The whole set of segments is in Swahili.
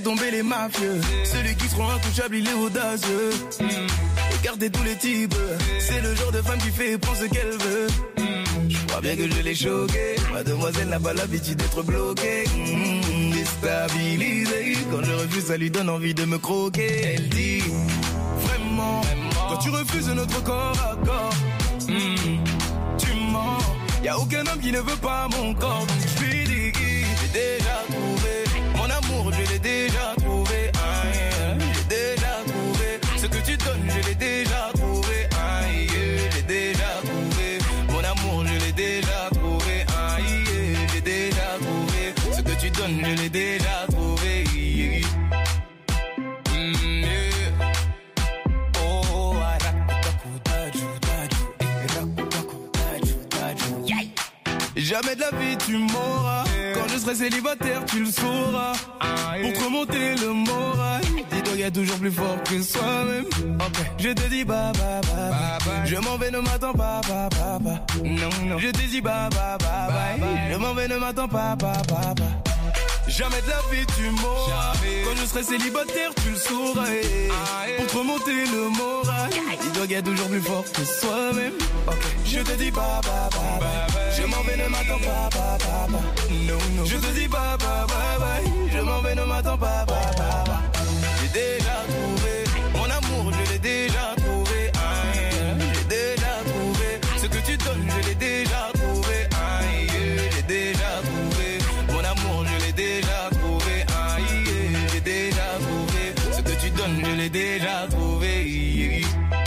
tomber les mafieux. Celui qui seront intouchables, il est audacieux. Écartez tous les types. C'est le genre de femme qui fait prendre ce qu'elle veut. Je crois bien que je l'ai choquée. Mademoiselle n'a pas l'habitude d'être bloquée. Déstabilisée. Quand je refuse, ça lui donne envie de me croquer. Elle dit vraiment, quand tu refuses notre corps à corps, tu mens. Y'a aucun homme qui ne veut pas mon corps. Donc je lui dis, j'ai déjà trouvé mon amour, je l'ai déjà trouvé. J'ai déjà trouvé ce que tu donnes, je l'ai déjà trouvé. J'ai déjà trouvé mon amour, je l'ai déjà trouvé. J'ai déjà trouvé ce que tu donnes, je l'ai déjà trouvé. Jamais de la vie tu m'auras. Quand je serai célibataire tu le sauras. Pour te remonter le moral, dis-toi y'a toujours plus fort que soi-même. Je te dis bye bye bye bye. Je m'en vais, ne m'attends pas bye bye bye. Non. Je te dis bye bye bye bye. Je m'en vais, ne m'attends pas bye bye bye. Jamais de la vie tu m'auras. Quand je serai célibataire tu le sauras. Pour te remonter le moral, dis-toi qu'il y a toujours plus fort que soi-même. Je te dis bye bye bye bye. Je m'en vais, ne m'attends pas bye bye bye. Non. Je te dis bye bye bye bye. Je m'en vais, ne m'attends pas bye bye bye. J'ai déjà trouvé mon amour, je l'ai déjà trouvé. J'ai déjà trouvé ce que tu donnes, je l'ai déjà trouvé. J'ai déjà trouvé mon amour, je l'ai déjà trouvé. J'ai déjà trouvé ce que tu donnes, je l'ai déjà trouvé.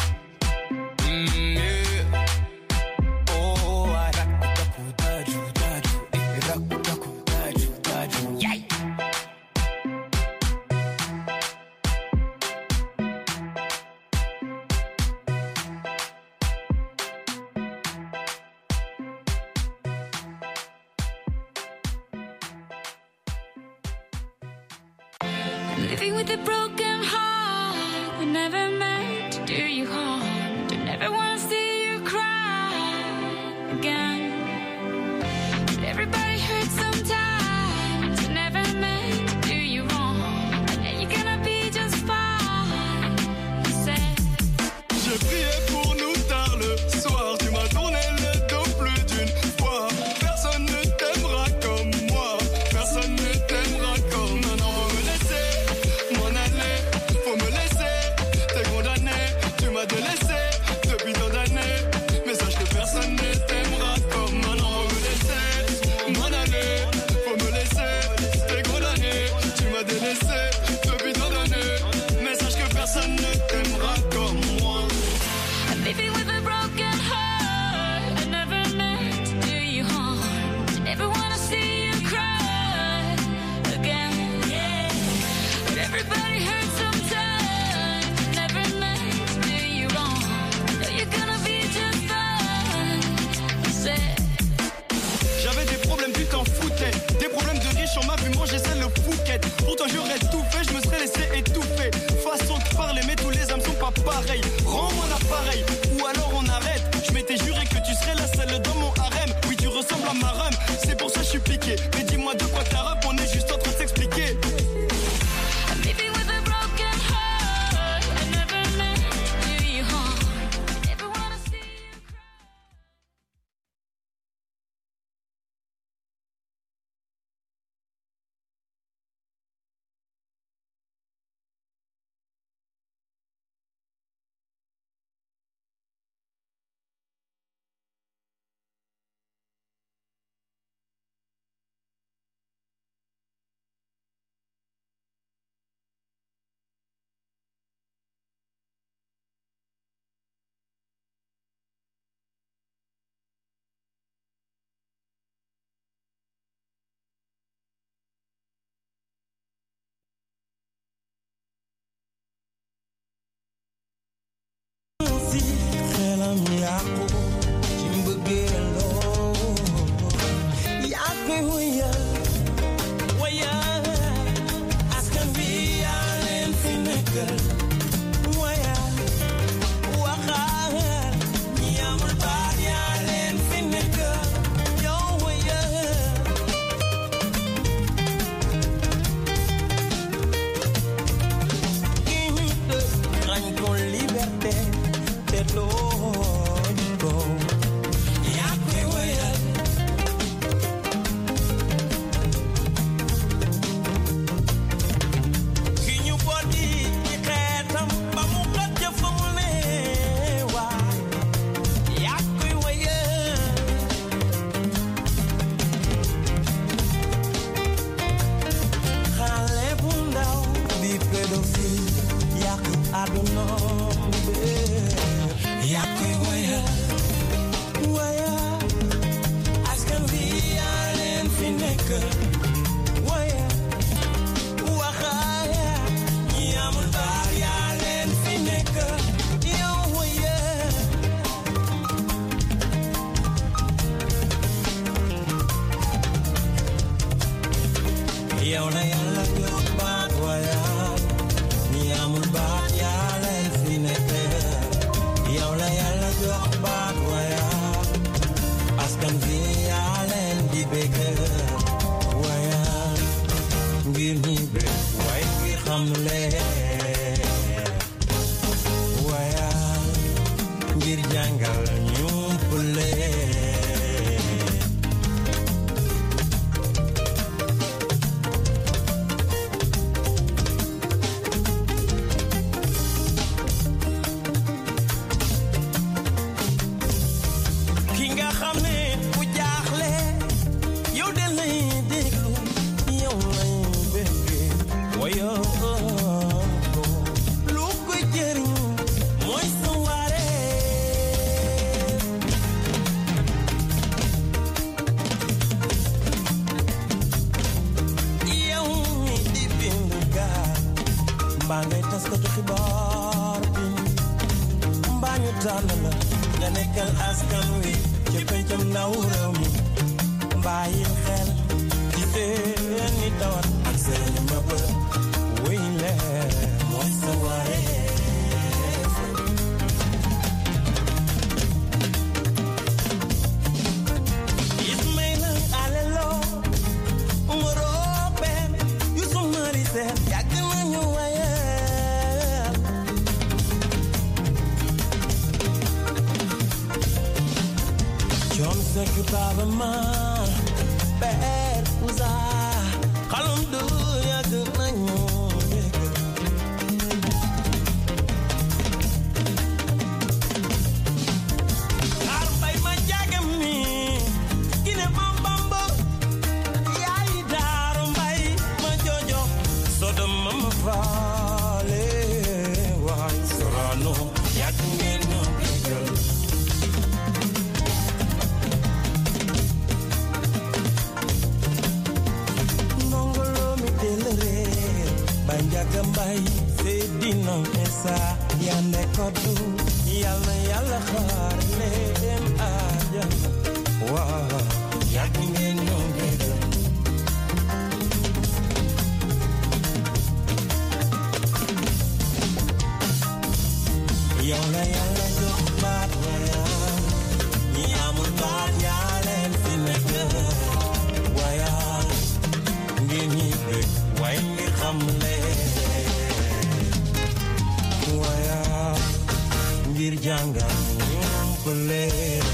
Living with a broken heart, we never meant to do you harm. Don't ever wanna see you cry again. But everybody hurts sometimes, we never meant to do you wrong. And now you're gonna be just fine. He said. Je priais pour nous tard le soir, tu m'as tourné le dos plus d'une fois. Personne ne t'aimera comme moi, personne ne t'aimera comme moi. Non, faut me laisser m'en aller, faut me laisser, t'es condamné, tu m'as délaissé depuis tant d'années. Mais sache que personne ne t'aimera comme moi. Non, faut me laisser m'en aller, faut me laisser, t'es condamné, tu m'as délaissé depuis tant d'années. Mais sache que personne ne t'aimera comme moi. Living with a broken heart, I never meant to do you harm. Never wanna see you cry again. But everybody hurts sometimes, never meant to do you wrong. Know you're gonna be just fine. He said. J'avais des problèmes, tu t'en foutais. Des problèmes de riches, on m'a vu manger celle le Phuket. Pourtant j'aurais tout fait, je me serais laissé étouffer. Façon de parler, mais tous les âmes sont pas pareils. Rends-moi l'appareil, ou alors on arrête. Je m'étais juré que tu serais la seule dans mon harem. Oui, tu ressembles à ma rhum, c'est pour ça que je suis piqué. Mais dis-moi de quoi t'as rap, on est juste en train de s'expliquer. jàngal ñu pule ki nga xam ne ku jaaxle yow de lay déglu yow lay bëgge wayo lu ko jëriñ mooy sa waare yow mi di bindu gaal mbaa ngay taskatu xibaar bi mbaa ñu tànn la nga nekkal askan wi ci pencam ndaw réew mi bàyyil xel ci seeni tawat ak seeni mëbët wuy leen mooy sa wareef Ismaïla Alelo Ngoroben Youssouf Mari Sène yàgg nañu wayal John Seck Baba Ma Père Ouza xalum du yàgg nañu dégg xaar bay ma jagam mi gine bambamba yaay daaru mbay ma jojo sodom ma faale waay Sorano yàgg ngeen ñoo déggal Banjaga mbay Seydina Essa yande koddu yàlla yàlla xaar leen àjjana waaw yàgg ngeen ñoo déggal yow la yàlla jox baat wayaan ñi amul baat yaa leen fi nekk wayaan ngeen ñi bëgg way ngir xam leen wayaan ngir jàngal ñu leen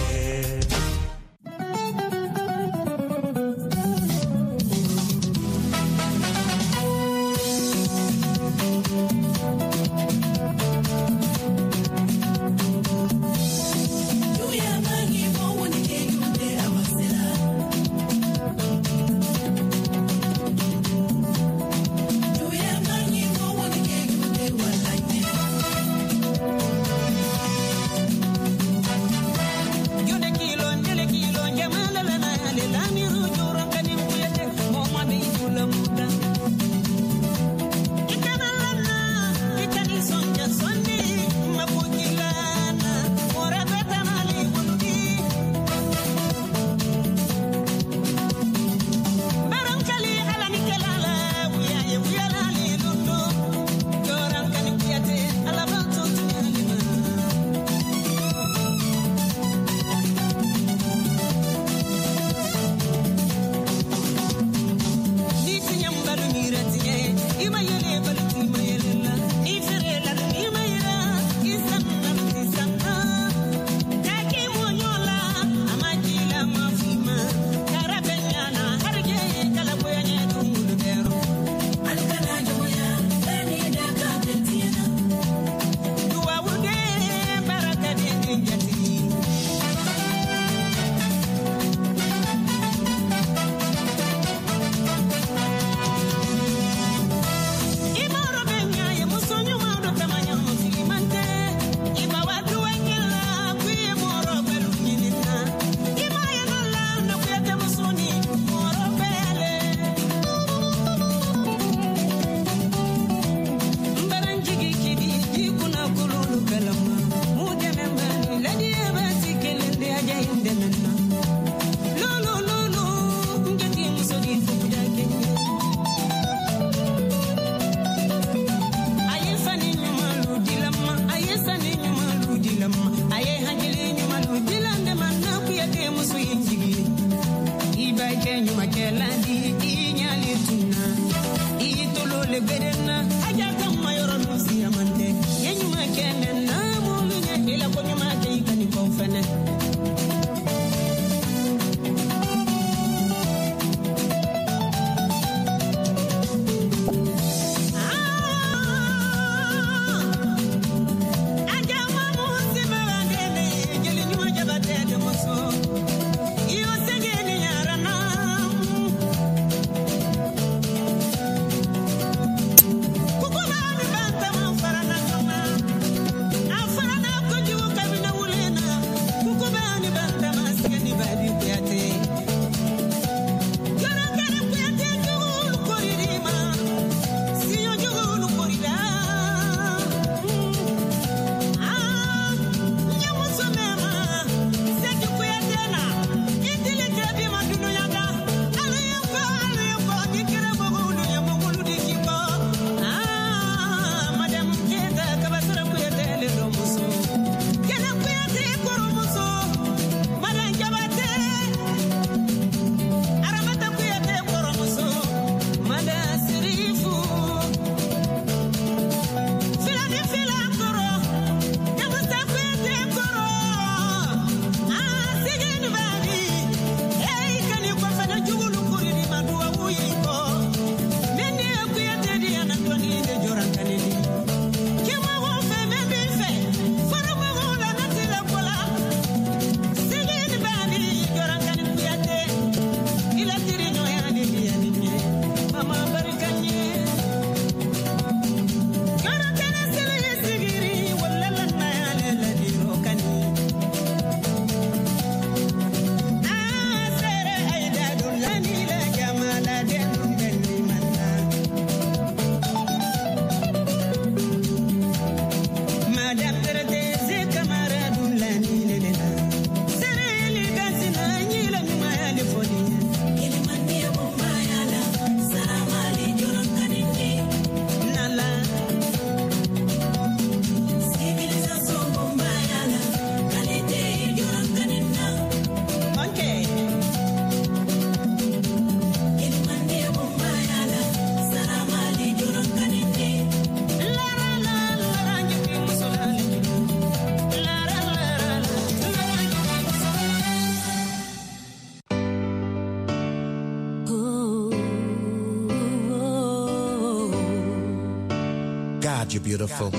God, you're beautiful.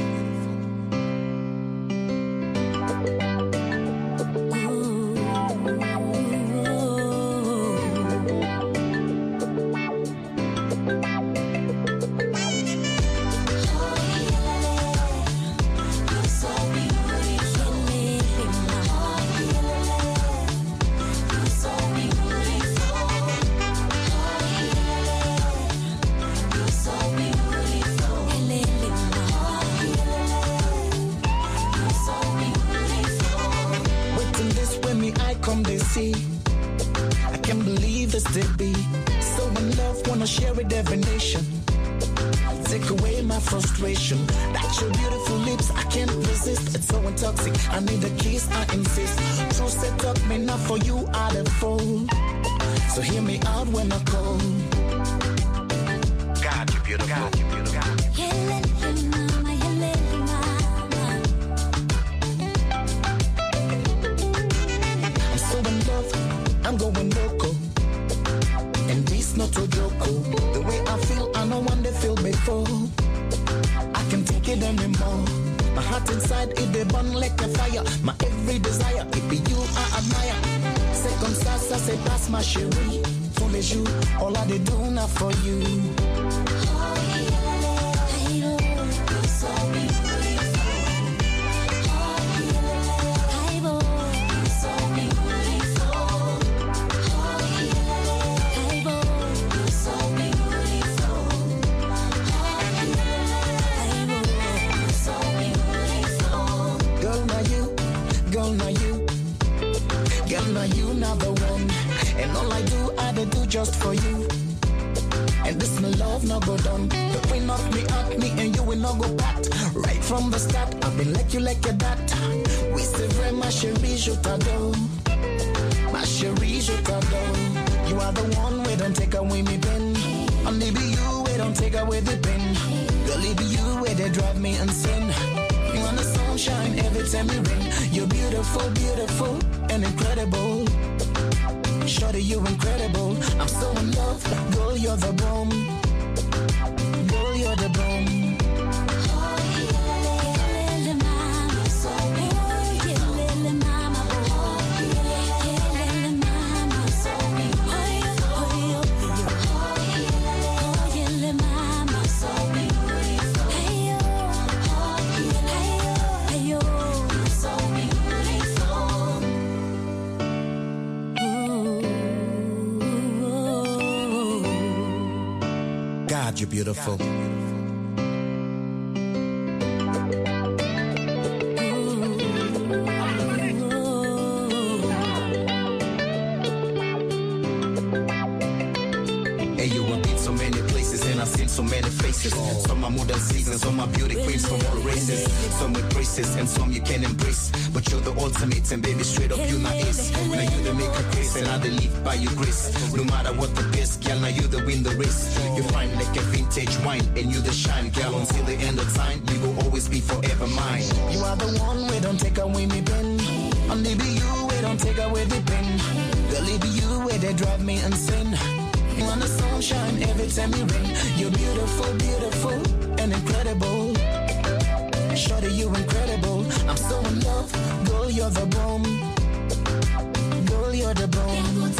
I can't believe this to be so in love, wanna share with every nation. Take away my frustration. That's your beautiful lips, I can't resist. It's so intoxic, I need a kiss, I insist. True set up me not for you, I'd fall. So hear me out when I call. God, you're beautiful. God, you're beautiful. I'm going loco, and this not a joke. The way I feel, I know one they feel before. I can't take it anymore. My heart inside, it they burn like a fire. My every desire, it be you I admire. C'est comme ça, ça se passe ma chérie. Tous les jours, all I do now for you. You now the one, and all I do just for you. And this my love no go down. The queen of me at me and you will not go back. Right from the start, I've been like you like a dat. Oui c'est vrai ma chérie, je t'adore. Ma chérie, je t'adore. You are the one we don't take away me pen. Only be you we don't take away the pen. Girl, it be you where they drive me insane. You want the sunshine every time you rain. You're beautiful, beautiful and incredible. Shorty, you're incredible. I'm so in love. Girl, you're the bomb. Girl, you're the bomb. God, you're beautiful. So many faces, some are modern seasons, some are beauty queens from all races, some with braces and some you can embrace. But you're the ultimate and baby, straight up you not ace. Now you the make a grace and I the live by your grace. No matter what the best, girl, now you the win the race. You find like a vintage wine and you the shine, girl. Until the end of time, you will always be forever mine. You are the one we don't take away me pen. Only be you we don't take away the pen. Girl, it be you where they drive me insane. You want the sunshine every time you rain. You're beautiful, beautiful, and incredible. Shorty, you're incredible. I'm so in love. Girl, you're the bomb. Girl, you're the bomb.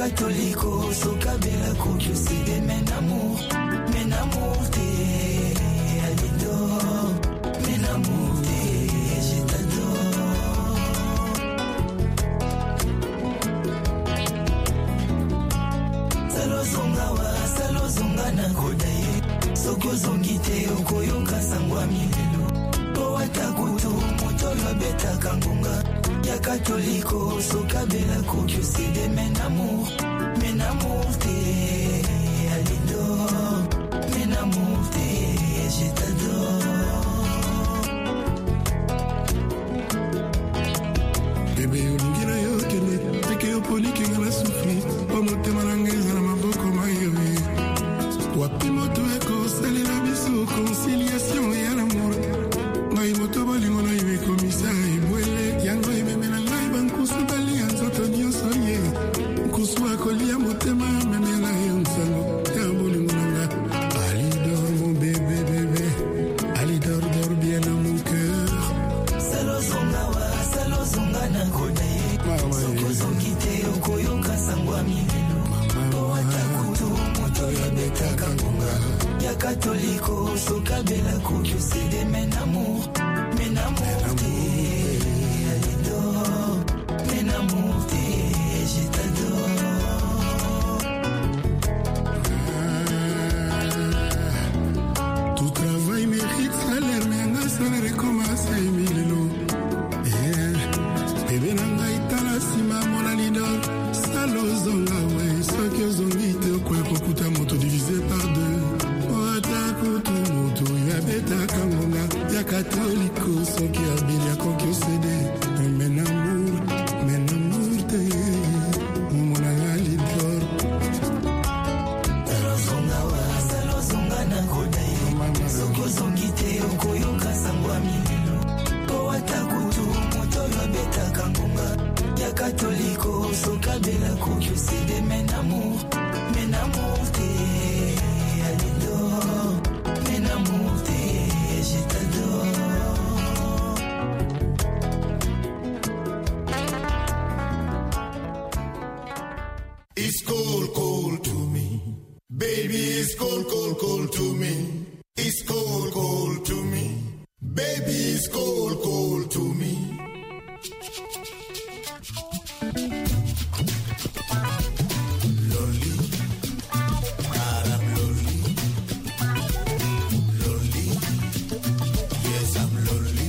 catholico, so cabela coque, c'est des men d'amour t'es Alidor, men d'amour t'es, je t'adore. Salo zonga na kodaye, soko zongite okoyoka sangwa milelo. Owata kutu, moto yobeta kangunga, ya catholico, so cabela coque, c'est des men d'amour t'es Alidor, men d'amour t'es, je t'adore. Bébé olingina yo kene, teke yo poli kenga na souffri, omote malangeza na maboko mayowe. Wapi moto eko sali na biso, conciliation ya l'amour. Ngai moto bolingo na iwe komisa ibwele, yango imeme na ngai bankusu bali anzoto nyonso ye. Nkusu akolia motema meme na yo nsango, ya bolingo na nga. Alidor mon bébé, Alidor dors bien dans mon cœur. Salo zonga na kodaye, soko zongite okoyoka sangwa milelo. Owata kutu, moto yobeta kangunga, ya catholico, so cabela coque, c'est des men d'amour t'es Alidor, men d'amour t'es, je t'adore. Tout travail mérite salaire, mais un salaire commence à emilelo. Bébé nanga itala sima mon Alidor, salo zonga we, soki ozongite okwe kokuta moto divisé par deux. Owata kutu moto yabeta kangonga, ya catholico, soki abili akoki osede. Men amour te, mon Alidor. Salo zonga na kodaye, soko zongite okoyoka sangwa milelo. Owata kutu, moto yobeta kangunga, ya catholico, so cabela coque, c'est des men d'amour t'es Alidor, men d'amour t'es, je t'adore. It's cold to me. Baby, it's cold to me. It's cold to me. Baby, it's cold to me. Lonely, I'm lonely. Lonely, yes, I'm lonely.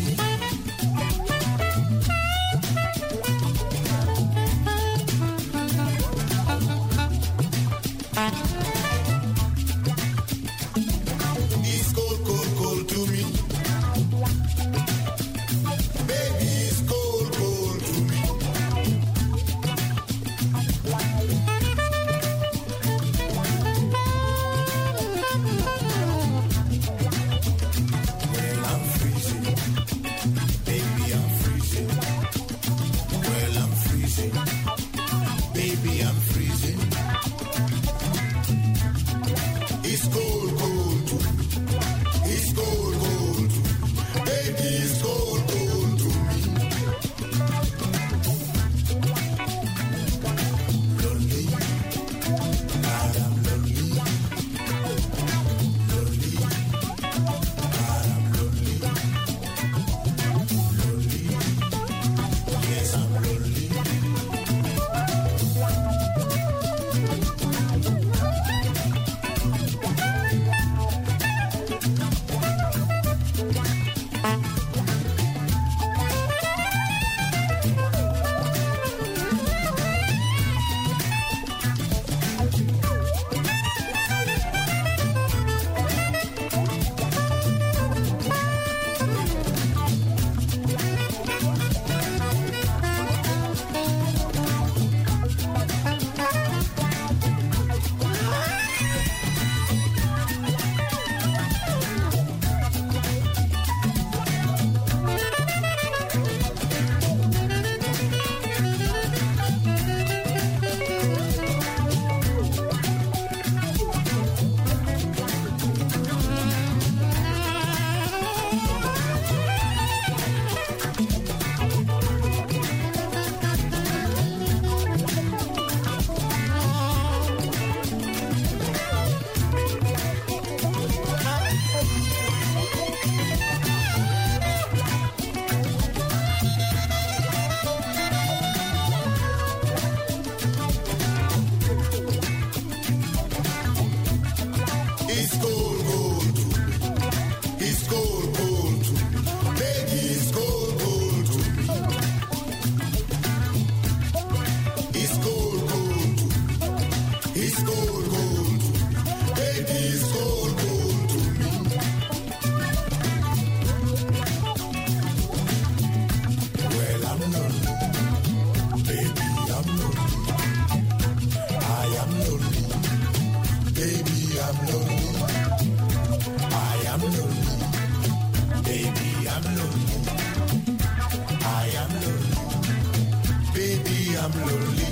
I'm lonely.